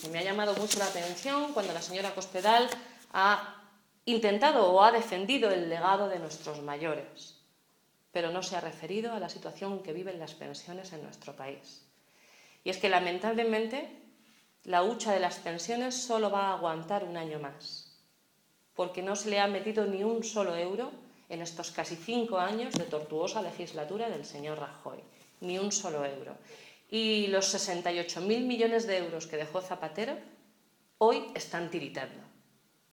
que me ha llamado mucho la atención cuando la señora Cospedal ha intentado o ha defendido el legado de nuestros mayores, pero no se ha referido a la situación que viven las pensiones en nuestro país. Y es que, lamentablemente, la hucha de las pensiones solo va a aguantar un año más, porque no se le ha metido ni un solo euro en estos casi 5 años de tortuosa legislatura del señor Rajoy, ni un solo euro. Y los 68.000 millones de euros que dejó Zapatero hoy están tiritando.